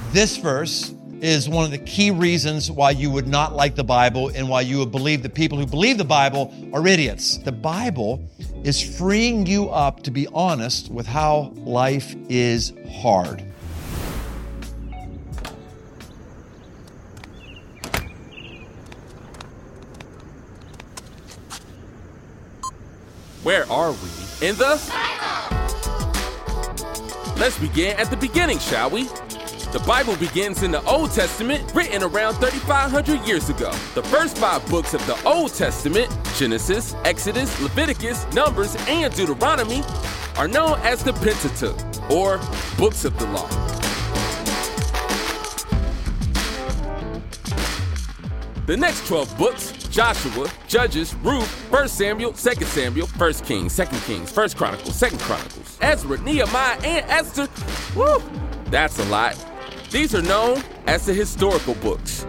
This verse is one of the key reasons why you would not like the Bible and why you would believe the people who believe the Bible are idiots. The Bible is freeing you up to be honest with how life is hard. Where are we? In the Bible! Let's begin at the beginning, shall we? The Bible begins in the Old Testament, written around 3,500 years ago. The first 5 books of the Old Testament, Genesis, Exodus, Leviticus, Numbers, and Deuteronomy, are known as the Pentateuch, or Books of the Law. The next 12 books, Joshua, Judges, Ruth, 1 Samuel, 2 Samuel, 1 Kings, 2 Kings, 1 Chronicles, 2 Chronicles, Ezra, Nehemiah, and Esther. Woo! That's a lot. These are known as the historical books.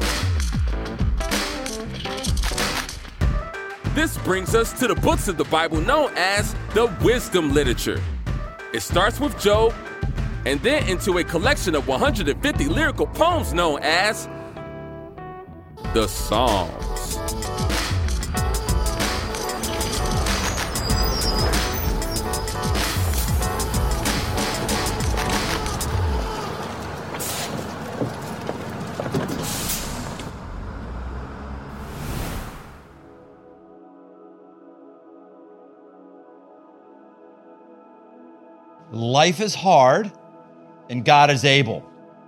This brings us to the books of the Bible known as the wisdom literature. It starts with Job, and then into a collection of 150 lyrical poems known as the Psalms. Life is hard, and God is able.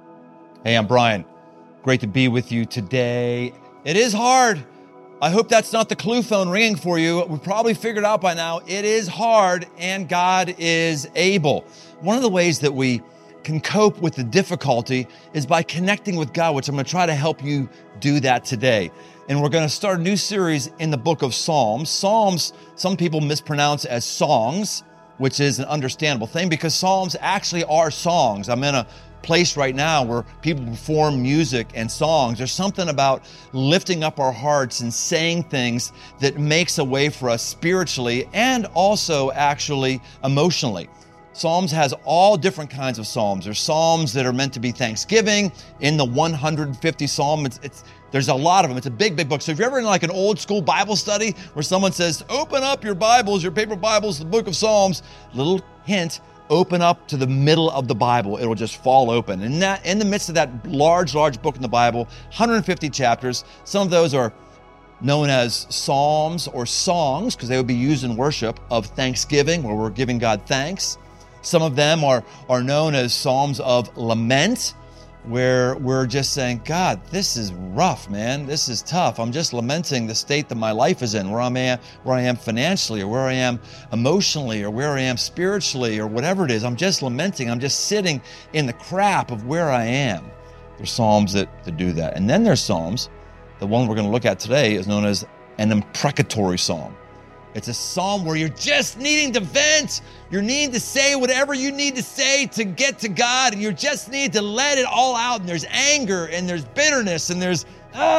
Hey, I'm Brian. Great to be with you today. It is hard. I hope that's not the clue phone ringing for you. We've probably figured out by now, it is hard, and God is able. One of the ways that we can cope with the difficulty is by connecting with God, which I'm going to try to help you do that today. And we're going to start a new series in the book of Psalms. Psalms, some people mispronounce as songs, which is an understandable thing because Psalms actually are songs. I'm in a place right now where people perform music and songs. There's something about lifting up our hearts and saying things that makes a way for us spiritually and also actually emotionally. Psalms has all different kinds of psalms. There's psalms that are meant to be thanksgiving. In the 150 psalm, there's a lot of them. It's a big, big book. So if you're ever in like an old school Bible study where someone says, open up your Bibles, your paper Bibles, the book of Psalms, little hint, open up to the middle of the Bible. It'll just fall open. And that, in the midst of that large, large book in the Bible, 150 chapters, some of those are known as psalms or songs because they would be used in worship of thanksgiving where we're giving God thanks. Some of them are known as psalms of lament, where we're just saying, God, this is rough, man. This is tough. I'm just lamenting the state that my life is in, where I am financially, or where I am emotionally, or where I am spiritually, or whatever it is. I'm just lamenting. I'm just sitting in the crap of where I am. There's psalms that do that. And then there's psalms. The one we're going to look at today is known as an imprecatory psalm. It's a psalm where you're just needing to vent. You're needing to say whatever you need to say to get to God, and you just need to let it all out. And there's anger, and there's bitterness, and there's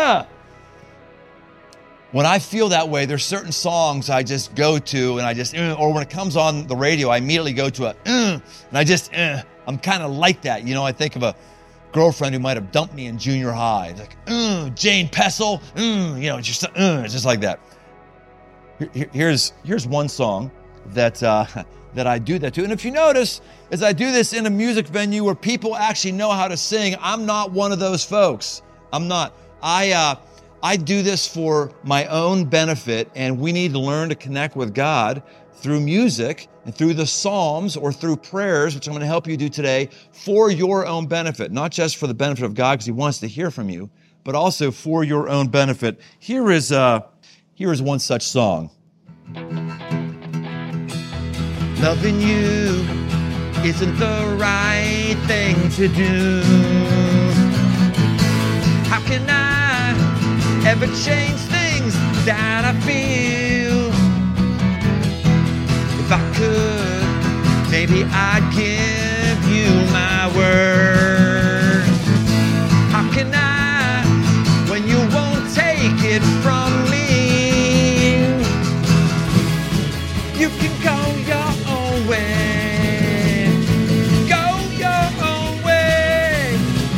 When I feel that way, there's certain songs I just go to, and I just or when it comes on the radio, I immediately go to and I just I'm kind of like that. You know, I think of a girlfriend who might have dumped me in junior high. It's like Jane Pessel, just like that. Here's one song that I do that to. And if you notice, as I do this in a music venue where people actually know how to sing, I'm not one of those folks. I'm not. I do this for my own benefit, and we need to learn to connect with God through music and through the Psalms or through prayers, which I'm going to help you do today, for your own benefit, not just for the benefit of God because He wants to hear from you, but also for your own benefit. Here is one such song. Loving you isn't the right thing to do. How can I ever change things that I feel? If I could, maybe I'd give you my word. How can I, when you won't take it from me? You can go your own way. Go your own way.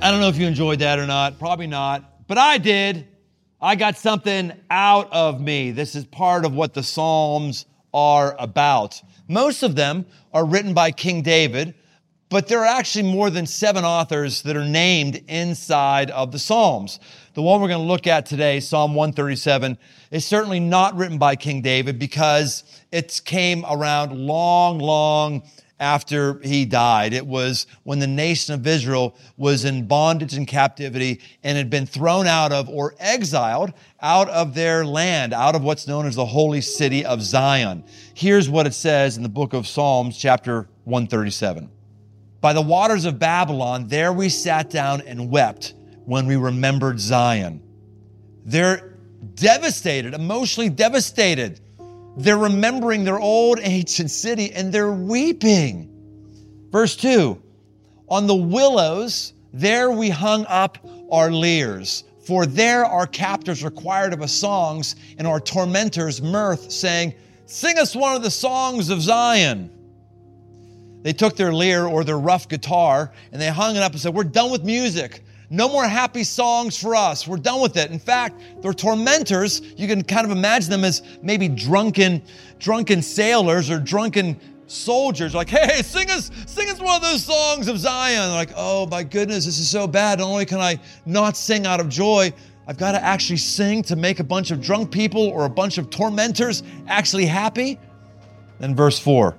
I don't know if you enjoyed that or not. Probably not. But I did. I got something out of me. This is part of what the Psalms are about. Most of them are written by King David, but there are actually more than 7 authors that are named inside of the Psalms. The one we're going to look at today, Psalm 137, is certainly not written by King David because it came around long after he died. It was when the nation of Israel was in bondage and captivity and had been thrown out of or exiled out of their land, out of what's known as the holy city of Zion. Here's what it says in the book of Psalms, chapter 137. By the waters of Babylon, there we sat down and wept when we remembered Zion. They're devastated, emotionally devastated. They're remembering their old ancient city and they're weeping. Verse 2, on the willows, there we hung up our lyres, for there our captors required of us songs and our tormentors mirth, saying, sing us one of the songs of Zion. They took their lyre or their rough guitar and they hung it up and said, we're done with music. No more happy songs for us. We're done with it. In fact, their tormentors, you can kind of imagine them as maybe drunken sailors or drunken soldiers. Like, hey, sing us one of those songs of Zion. Like, oh my goodness, this is so bad. Not only can I not sing out of joy, I've got to actually sing to make a bunch of drunk people or a bunch of tormentors actually happy. Then verse 4,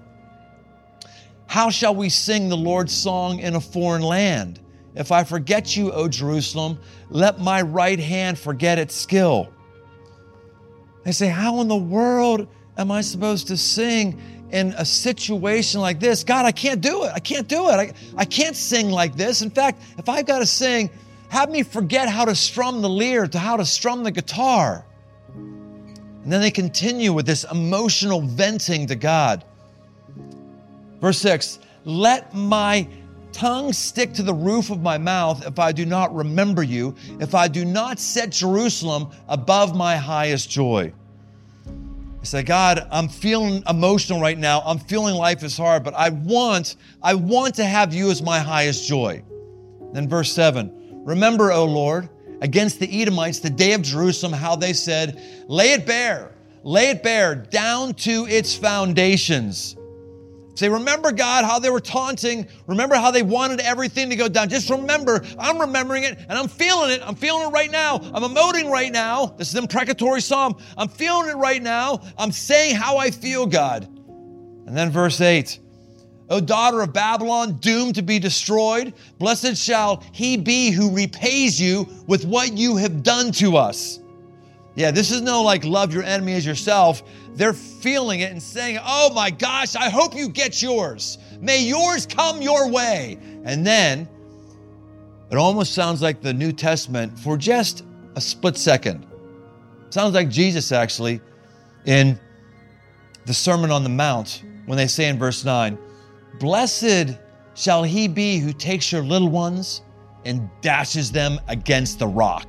how shall we sing the Lord's song in a foreign land? If I forget you, O Jerusalem, let my right hand forget its skill. They say, how in the world am I supposed to sing in a situation like this? God, I can't do it. I can't do it. I can't sing like this. In fact, if I've got to sing, have me forget how to strum the lyre, to how to strum the guitar. And then they continue with this emotional venting to God. Verse 6, let my tongue stick to the roof of my mouth if I do not remember you, if I do not set Jerusalem above my highest joy. I say, God, I'm feeling emotional right now. I'm feeling life is hard, but I want to have you as my highest joy. Then verse 7, remember, O Lord, against the Edomites, the day of Jerusalem, how they said, lay it bare down to its foundations. Say, remember, God, how they were taunting. Remember how they wanted everything to go down. Just remember, I'm remembering it, and I'm feeling it. I'm feeling it right now. I'm emoting right now. This is an imprecatory psalm. I'm feeling it right now. I'm saying how I feel, God. And then verse 8, O daughter of Babylon, doomed to be destroyed, blessed shall he be who repays you with what you have done to us. Yeah, this is no like love your enemy as yourself. They're feeling it and saying, oh my gosh, I hope you get yours. May yours come your way. And then it almost sounds like the New Testament for just a split second. It sounds like Jesus actually in the Sermon on the Mount when they say in verse 9, blessed shall he be who takes your little ones and dashes them against the rock.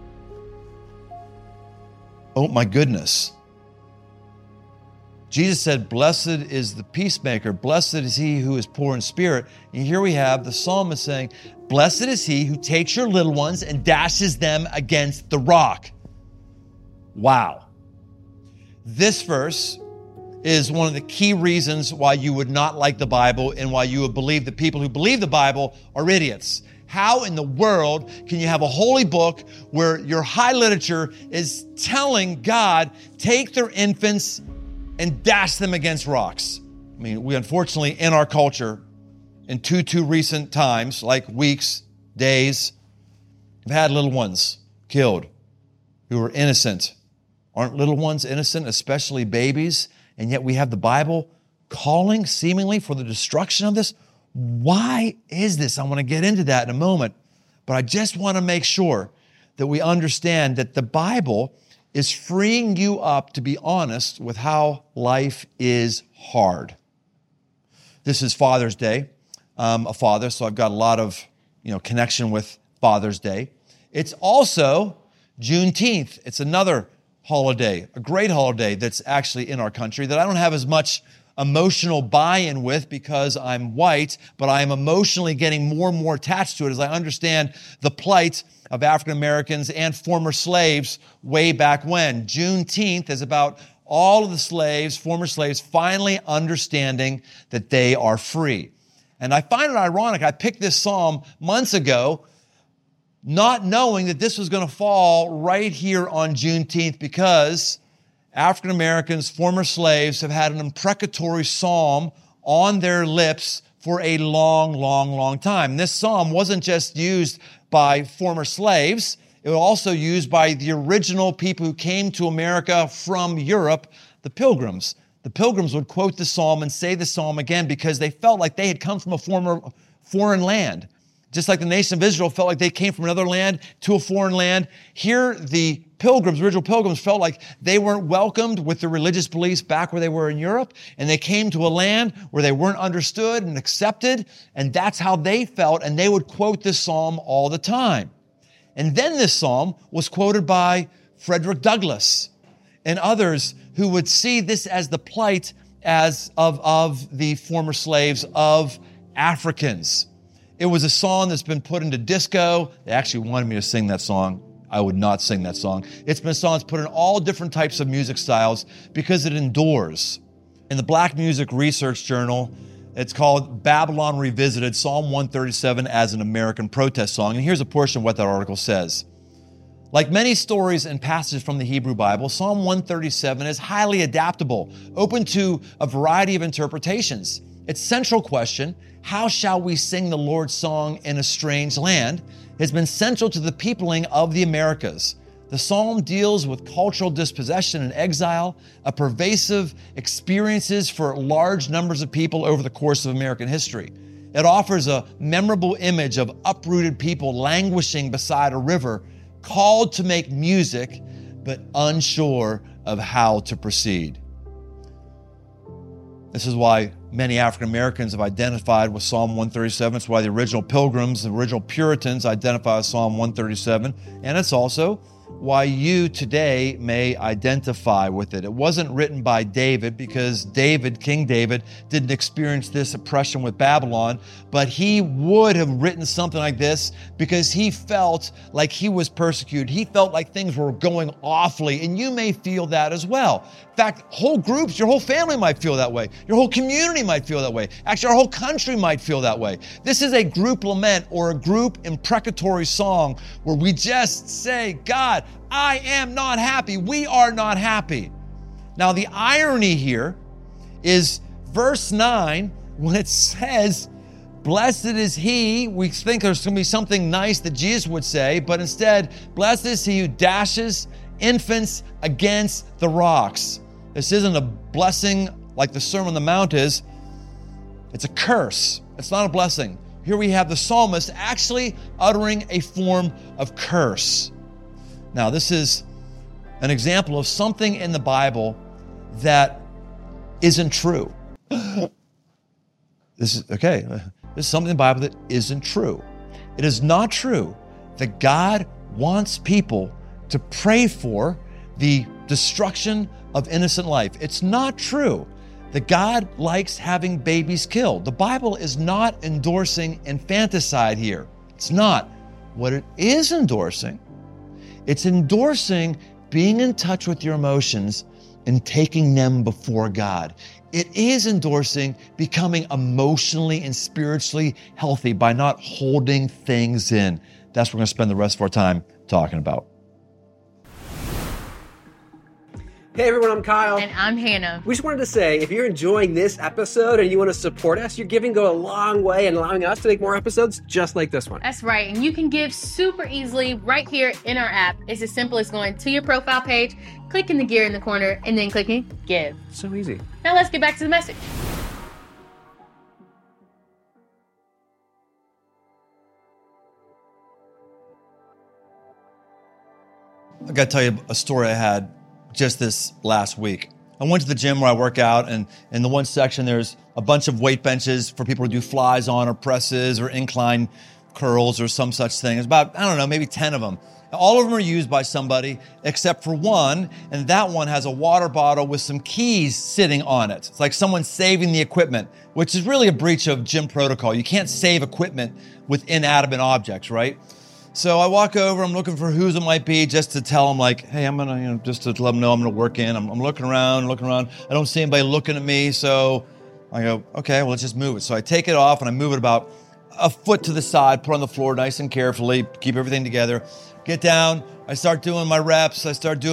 Oh my goodness. Jesus said, blessed is the peacemaker. Blessed is he who is poor in spirit. And here we have the psalmist saying, blessed is he who takes your little ones and dashes them against the rock. Wow. This verse is one of the key reasons why you would not like the Bible and why you would believe that people who believe the Bible are idiots. How in the world can you have a holy book where your high literature is telling God, take their infants and dash them against rocks? I mean, we unfortunately in our culture, in too recent times, like weeks, days, have had little ones killed who are innocent. Aren't little ones innocent, especially babies? And yet we have the Bible calling seemingly for the destruction of this. Why is this? I want to get into that in a moment, but I just want to make sure that we understand that the Bible is freeing you up to be honest with how life is hard. This is Father's Day. I'm a father, so I've got a lot of connection with Father's Day. It's also Juneteenth. It's another holiday, a great holiday that's actually in our country that I don't have as much emotional buy-in with because I'm white, but I am emotionally getting more and more attached to it as I understand the plight of African Americans and former slaves way back when. Juneteenth is about all of the slaves, former slaves, finally understanding that they are free. And I find it ironic. I picked this psalm months ago, not knowing that this was going to fall right here on Juneteenth because African Americans, former slaves, have had an imprecatory psalm on their lips for a long, long, long time. This psalm wasn't just used by former slaves. It was also used by the original people who came to America from Europe, the Pilgrims. The Pilgrims would quote the psalm and say the psalm again because they felt like they had come from a foreign land. Just like the nation of Israel felt like they came from another land to a foreign land. Here, the Pilgrims, original Pilgrims, felt like they weren't welcomed with their religious beliefs back where they were in Europe, and they came to a land where they weren't understood and accepted, and that's how they felt, and they would quote this psalm all the time. And then this psalm was quoted by Frederick Douglass and others who would see this as the plight of the former slaves, of Africans. It was a song that's been put into disco. They actually wanted me to sing that song. I would not sing that song. It's been a song that's put in all different types of music styles because it endures. In the Black Music Research Journal, it's called Babylon Revisited, Psalm 137 as an American protest song. And here's a portion of what that article says. Like many stories and passages from the Hebrew Bible, Psalm 137 is highly adaptable, open to a variety of interpretations. Its central question, how shall we sing the Lord's song in a strange land, has been central to the peopling of the Americas. The psalm deals with cultural dispossession and exile, a pervasive experiences for large numbers of people over the course of American history. It offers a memorable image of uprooted people languishing beside a river, called to make music, but unsure of how to proceed. This is why many African Americans have identified with Psalm 137. It's why the original Pilgrims, the original Puritans identify with Psalm 137. And it's also why you today may identify with it. It wasn't written by David because David, King David, didn't experience this oppression with Babylon, but he would have written something like this because he felt like he was persecuted. He felt like things were going awfully, and you may feel that as well. In fact, whole groups, your whole family might feel that way. Your whole community might feel that way. Actually, our whole country might feel that way. This is a group lament or a group imprecatory song where we just say, God, I am not happy. We are not happy. Now, the irony here is verse 9, when it says, blessed is he, we think there's going to be something nice that Jesus would say, but instead, blessed is he who dashes infants against the rocks. This isn't a blessing like the Sermon on the Mount is. It's a curse. It's not a blessing. Here we have the psalmist actually uttering a form of curse. Now, this is an example of something in the Bible that isn't true. This is something in the Bible that isn't true. It is not true that God wants people to pray for the destruction of innocent life. It's not true that God likes having babies killed. The Bible is not endorsing infanticide here. It's not. What it is endorsing, it's endorsing being in touch with your emotions and taking them before God. It is endorsing becoming emotionally and spiritually healthy by not holding things in. That's what we're going to spend the rest of our time talking about. Hey everyone, I'm Kyle. And I'm Hannah. We just wanted to say, if you're enjoying this episode and you want to support us, your giving go a long way in allowing us to make more episodes just like this one. That's right. And you can give super easily right here in our app. It's as simple as going to your profile page, clicking the gear in the corner, and then clicking give. So easy. Now let's get back to the message. I got to tell you a story I had just this last week. I went to the gym where I work out, and in the one section, there's a bunch of weight benches for people to do flies on or presses or incline curls or some such thing. It's about, I don't know, maybe 10 of them. All of them are used by somebody except for one, and that one has a water bottle with some keys sitting on it. It's like someone saving the equipment, which is really a breach of gym protocol. You can't save equipment with inanimate objects, right? So I walk over, I'm looking for whose it might be just to tell them like, hey, I'm gonna, just to let them know I'm gonna work in. I'm looking around. I don't see anybody looking at me, so I go, okay, well, let's just move it. So I take it off and I move it about a foot to the side, put it on the floor nice and carefully, keep everything together. Get down, I start doing my reps.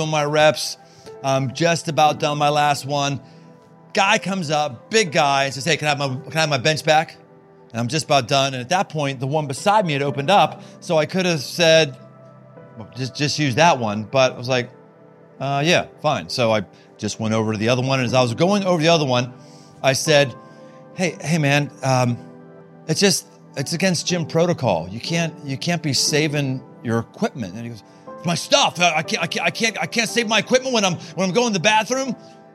I'm just about done my last one. Guy comes up, big guy, and says, hey, can I have my bench back? And I'm just about done. And at that point, the one beside me had opened up, so I could have said, well, just use that one. But I was like, yeah, fine. So I just went over to the other one. And as I was going over the other one, I said, hey, man, it's against gym protocol. You can't be saving your equipment. And he goes, it's my stuff. I can't save my equipment when I'm going to the bathroom.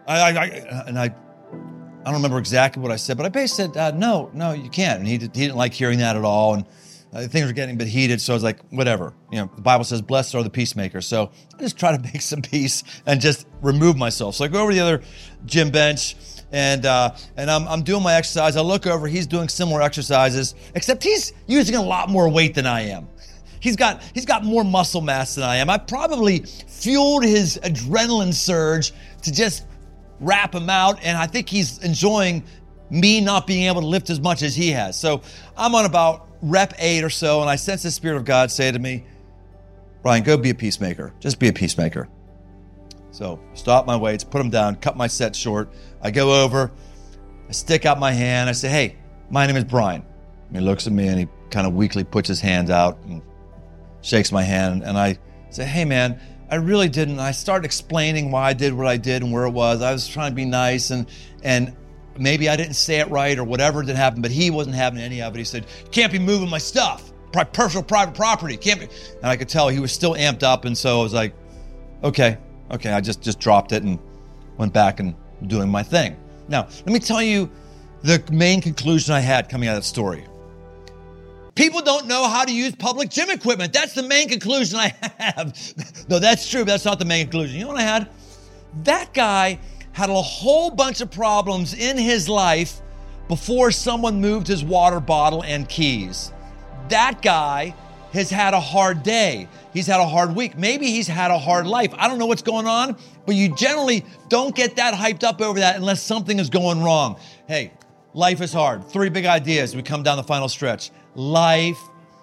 I don't remember exactly what I said, but I basically said, no, you can't. And he didn't like hearing that at all. And things were getting a bit heated. So I was like, whatever. The Bible says, blessed are the peacemakers. So I just try to make some peace and just remove myself. So I go over to the other gym bench and I'm doing my exercise. I look over, he's doing similar exercises, except he's using a lot more weight than I am. He's got more muscle mass than I am. I probably fueled his adrenaline surge to just wrap him out, and I think he's enjoying me not being able to lift as much as he has. So I'm on about rep 8 or so, and I sense the Spirit of God say to me, Brian, go be a peacemaker. Just be a peacemaker. So stop my weights, put them down, cut my set short. I go over, I stick out my hand, I say, hey, my name is Brian. And he looks at me and he kind of weakly puts his hands out and shakes my hand, and I say, hey man, I really didn't. I started explaining why I did what I did and where it was. I was trying to be nice, and maybe I didn't say it right or whatever did happen, but he wasn't having any of it. He said, you can't be moving my stuff, personal private property, can't be. And I could tell he was still amped up, and so I was like, okay, I just dropped it and went back and doing my thing. Now, let me tell you the main conclusion I had coming out of that story. People don't know how to use public gym equipment. That's the main conclusion I have. No, that's true, but that's not the main conclusion. You know what I had? That guy had a whole bunch of problems in his life before someone moved his water bottle and keys. That guy has had a hard day. He's had a hard week. Maybe he's had a hard life. I don't know what's going on, but you generally don't get that hyped up over that unless something is going wrong. Hey, life is hard. 3 big ideas. We come down the final stretch. Life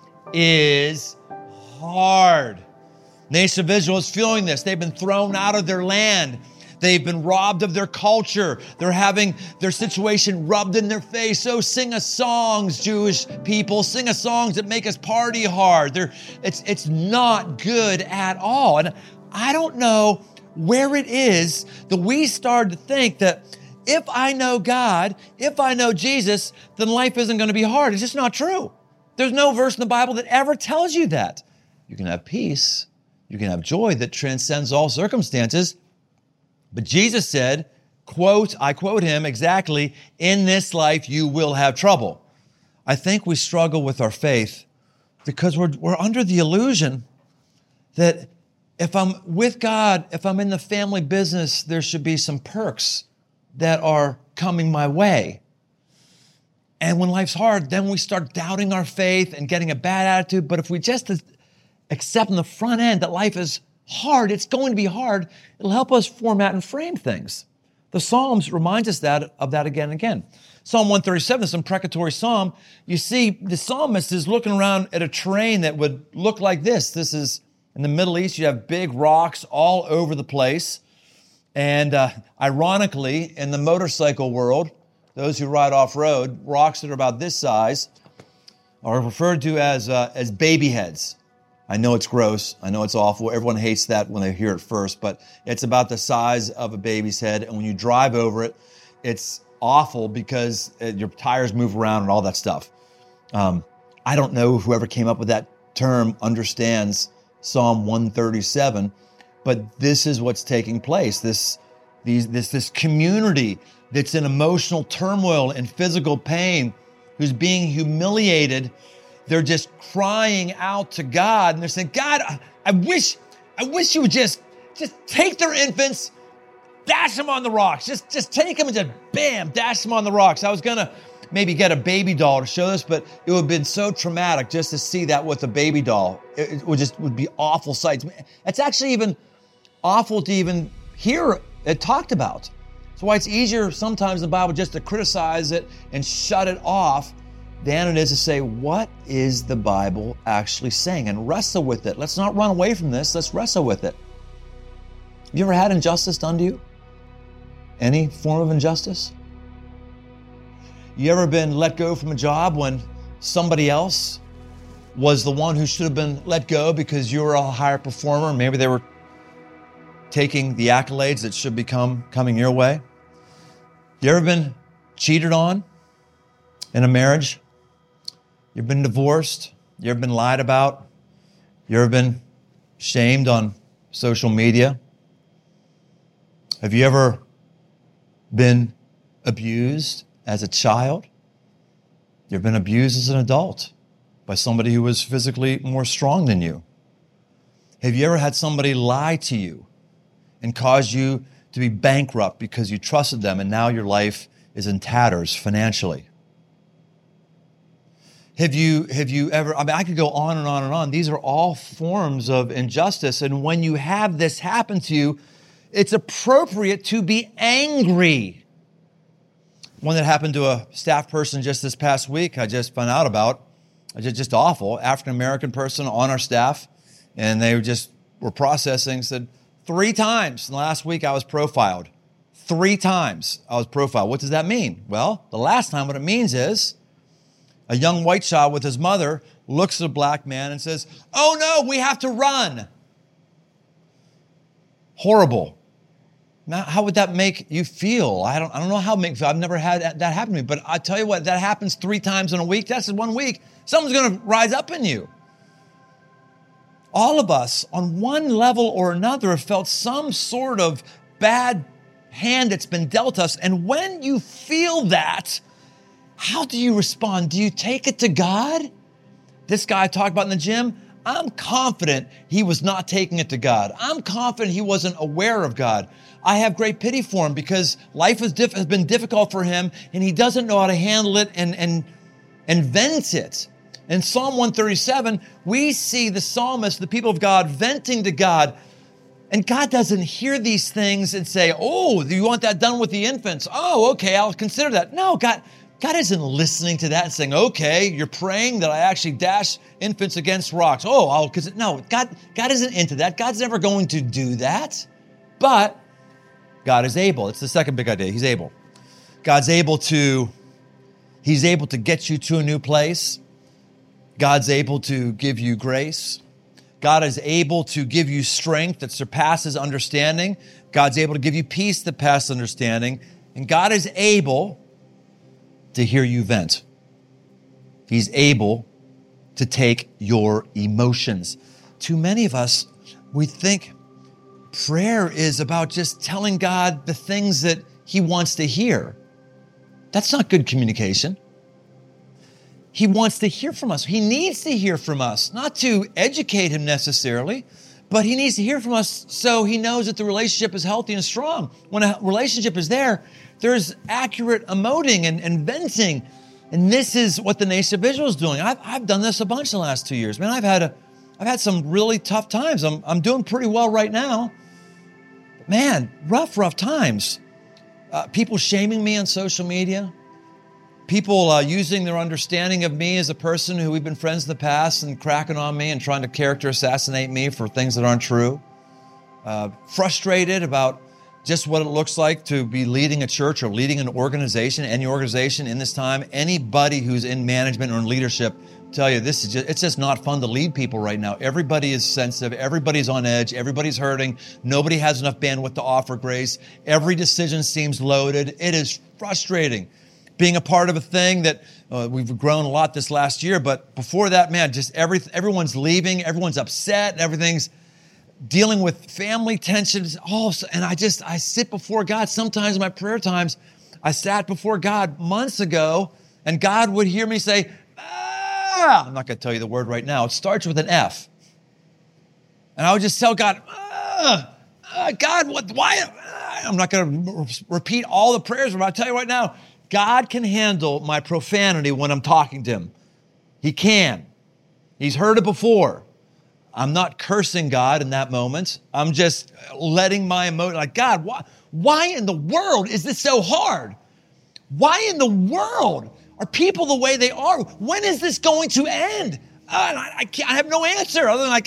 is hard. Nation of Israel is feeling this. They've been thrown out of their land. They've been robbed of their culture. They're having their situation rubbed in their face. So sing us songs, Jewish people. Sing us songs that make us party hard. It's not good at all. And I don't know where it is that we start to think that if I know God, if I know Jesus, then life isn't going to be hard. It's just not true. There's no verse in the Bible that ever tells you that. You can have peace. You can have joy that transcends all circumstances. But Jesus said, quote, I quote him exactly, in this life you will have trouble. I think we struggle with our faith because we're under the illusion that if I'm with God, if I'm in the family business, there should be some perks that are coming my way. And when life's hard, then we start doubting our faith and getting a bad attitude. But if we just accept in the front end that life is hard, it's going to be hard, it'll help us format and frame things. The Psalms reminds us of that again and again. Psalm 137 is an imprecatory psalm. You see, the psalmist is looking around at a terrain that would look like this. This is in the Middle East. You have big rocks all over the place. And ironically, in the motorcycle world, those who ride off-road, rocks that are about this size are referred to as baby heads. I know it's gross. I know it's awful. Everyone hates that when they hear it first, but it's about the size of a baby's head. And when you drive over it, it's awful because your tires move around and all that stuff. I don't know if whoever came up with that term understands Psalm 137, but this is what's taking place. This community that's in emotional turmoil and physical pain, who's being humiliated, they're just crying out to God, and they're saying, God, I wish you would just take their infants, dash them on the rocks. Just take them and just bam, dash them on the rocks. I was gonna maybe get a baby doll to show this, but it would have been so traumatic just to see that with a baby doll. It would be awful sights. It's actually even awful to even hear it talked about. That's why it's easier sometimes in the Bible just to criticize it and shut it off than it is to say, what is the Bible actually saying? And wrestle with it. Let's not run away from this. Let's wrestle with it. Have you ever had injustice done to you? Any form of injustice? You ever been let go from a job when somebody else was the one who should have been let go because you were a higher performer? Maybe they were taking the accolades that should be coming your way. You ever been cheated on in a marriage? You've been divorced? You ever been lied about? You ever been shamed on social media? Have you ever been abused as a child? You ever been abused as an adult by somebody who was physically more strong than you? Have you ever had somebody lie to you and cause you to be bankrupt because you trusted them and now your life is in tatters financially? Have you ever, I could go on and on and on. These are all forms of injustice. And when you have this happen to you, it's appropriate to be angry. One that happened to a staff person just this past week, I just found out about. Just awful. African-American person on our staff, and they were processing, said 3 times in the last week I was profiled. 3 times I was profiled. What does that mean? Well, the last time what it means is a young white child with his mother looks at a black man and says, "Oh no, we have to run." Horrible. Now, how would that make you feel? I don't know how it makes me feel. I've never had that happen to me. But I tell you what, that happens 3 times in a week. That's in 1 week. Someone's going to rise up in you. All of us, on one level or another, have felt some sort of bad hand that's been dealt us. And when you feel that, how do you respond? Do you take it to God? This guy I talked about in the gym, I'm confident he was not taking it to God. I'm confident he wasn't aware of God. I have great pity for him because life has been difficult for him and he doesn't know how to handle it and vent it. In Psalm 137, we see the psalmist, the people of God, venting to God. And God doesn't hear these things and say, "Oh, do you want that done with the infants? Oh, okay, I'll consider that." No, God isn't listening to that and saying, "Okay, you're praying that I actually dash infants against rocks. Oh, no, God isn't into that. God's never going to do that. But God is able. It's the second big idea. He's able. He's able to get you to a new place. God's able to give you grace. God is able to give you strength that surpasses understanding. God's able to give you peace that passes understanding. And God is able to hear you vent. He's able to take your emotions. Too many of us, we think prayer is about just telling God the things that He wants to hear. That's not good communication. He wants to hear from us. He needs to hear from us, not to educate Him necessarily, but He needs to hear from us so He knows that the relationship is healthy and strong. When a relationship is there, there's accurate emoting and venting. And this is what the nation of Israel is doing. I've done this a bunch in the last 2 years. Man, I've had some really tough times. I'm doing pretty well right now. But man, rough times. People shaming me on social media. People using their understanding of me as a person who we've been friends in the past and cracking on me and trying to character assassinate me for things that aren't true. Frustrated about just what it looks like to be leading a church or leading an organization, any organization in this time. Anybody who's in management or in leadership, tell you it's just not fun to lead people right now. Everybody is sensitive. Everybody's on edge. Everybody's hurting. Nobody has enough bandwidth to offer grace. Every decision seems loaded. It is frustrating. Being a part of a thing that we've grown a lot this last year, but before that, man, just everyone's leaving, everyone's upset, everything's dealing with family tensions. And I sit before God. Sometimes in my prayer times, I sat before God months ago, and God would hear me say, I'm not going to tell you the word right now. It starts with an F. And I would just tell God, God, why? I'm not going to repeat all the prayers, but I'll tell you right now, God can handle my profanity when I'm talking to him. He can. He's heard it before. I'm not cursing God in that moment. I'm just letting my emotion, like, God, why in the world is this so hard? Why in the world are people the way they are? When is this going to end? I have no answer other than like,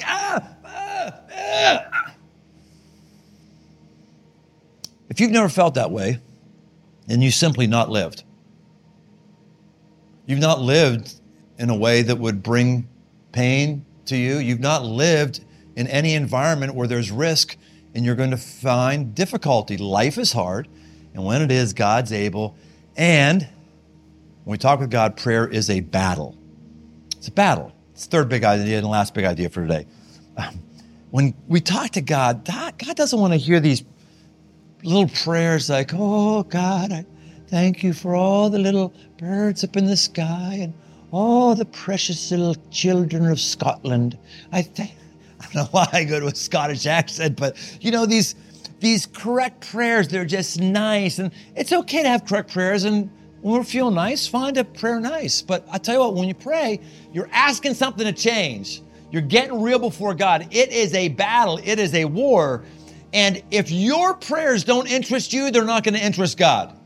If you've never felt that way, then you simply not lived. You've not lived in a way that would bring pain to you. You've not lived in any environment where there's risk and you're going to find difficulty. Life is hard, and when it is, God's able. And when we talk with God, prayer is a battle. It's a battle. It's the third big idea and the last big idea for today. When we talk to God, God doesn't want to hear these little prayers like, oh, God, I thank you for all the little birds up in the sky and all the precious little children of Scotland. I don't know why I go to a Scottish accent, but you know, these correct prayers, they're just nice. And it's okay to have correct prayers. And when we feel nice, find a prayer nice. But I tell you what, when you pray, you're asking something to change. You're getting real before God. It is a battle. It is a war. And if your prayers don't interest you, they're not going to interest God.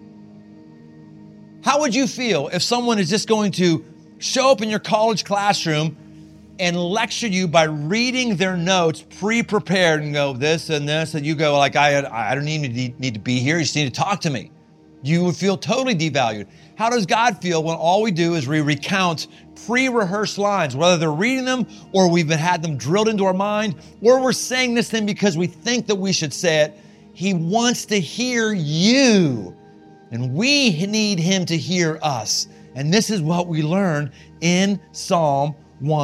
How would you feel if someone is just going to show up in your college classroom and lecture you by reading their notes pre-prepared and go this, and you go like, I don't even need to be here. You just need to talk to me. You would feel totally devalued. How does God feel when all we do is we recount pre-rehearsed lines, whether they're reading them or we've had them drilled into our mind, or we're saying this thing because we think that we should say it? He wants to hear you, and we need him to hear us. And this is what we learn in Psalm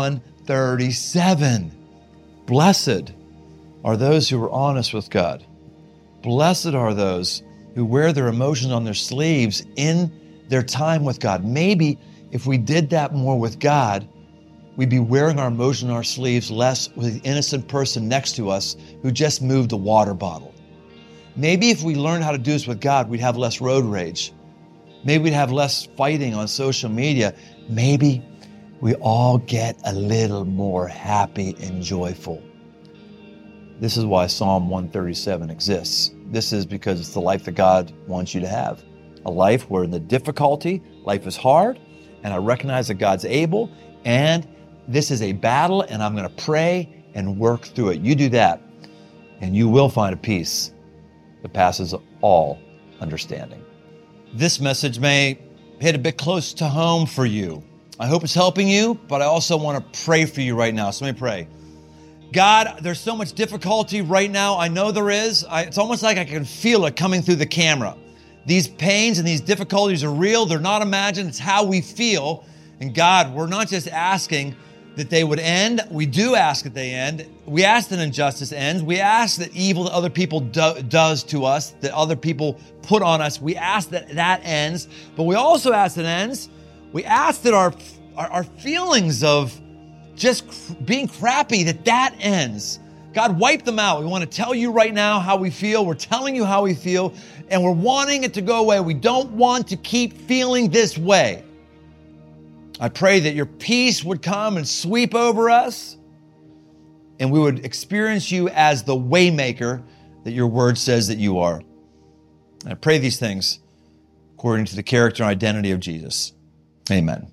137. Blessed are those who are honest with God. Blessed are those who wear their emotions on their sleeves in their time with God. Maybe if we did that more with God, we'd be wearing our emotion on our sleeves less with the innocent person next to us who just moved a water bottle. Maybe if we learned how to do this with God, we'd have less road rage. Maybe we'd have less fighting on social media. Maybe we all get a little more happy and joyful. This is why Psalm 137 exists. This is because it's the life that God wants you to have. A life where in the difficulty, life is hard, and I recognize that God's able, and this is a battle, and I'm going to pray and work through it. You do that, and you will find a peace that passes all understanding. This message may hit a bit close to home for you. I hope it's helping you, but I also want to pray for you right now. So let me pray. God, there's so much difficulty right now. I know there is. It's almost like I can feel it coming through the camera. These pains and these difficulties are real. They're not imagined. It's how we feel. And God, we're not just asking that they would end. We do ask that they end. We ask that injustice ends. We ask that evil that other people does to us, that other people put on us, we ask that that ends. But we also ask that it ends. We ask that our feelings of just being crappy, that ends. God, wipe them out. We want to tell you right now how we feel. We're telling you how we feel, and we're wanting it to go away. We don't want to keep feeling this way. I pray that your peace would come and sweep over us, and we would experience you as the waymaker that your word says that you are. And I pray these things according to the character and identity of Jesus. Amen.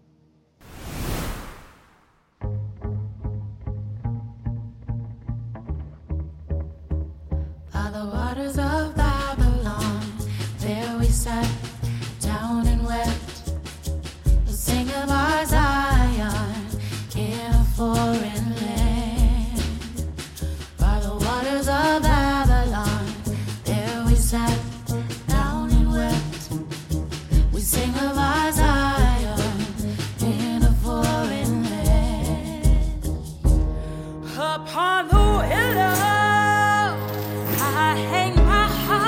By the waters of Babylon, there we sat down and wept. The sing of our Zion in a foreign land. By the waters of Babylon, there we sat down and wept. We sing of our Zion in a foreign land. Upon the willow I hang my heart.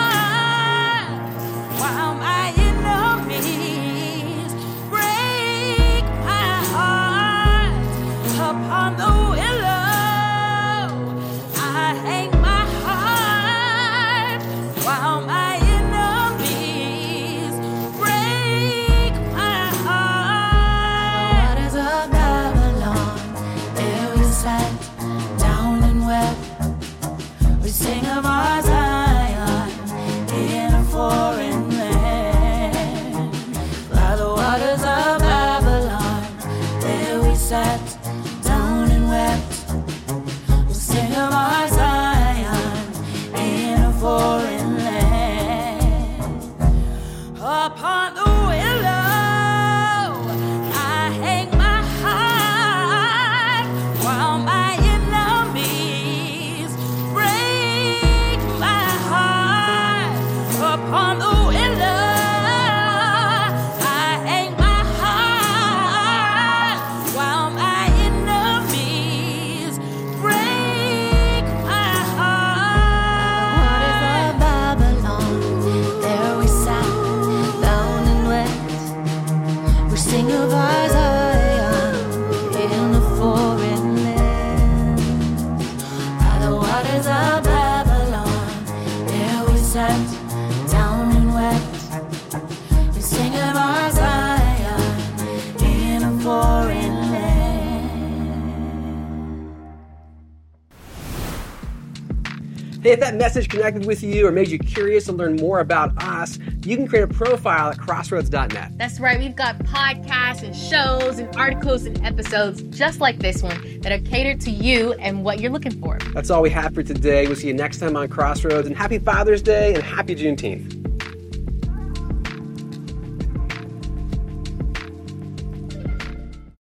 Hey, if that message connected with you or made you curious to learn more about us, you can create a profile at crossroads.net. That's right. We've got podcasts and shows and articles and episodes just like this one that are catered to you and what you're looking for. That's all we have for today. We'll see you next time on Crossroads, and happy Father's Day and happy Juneteenth.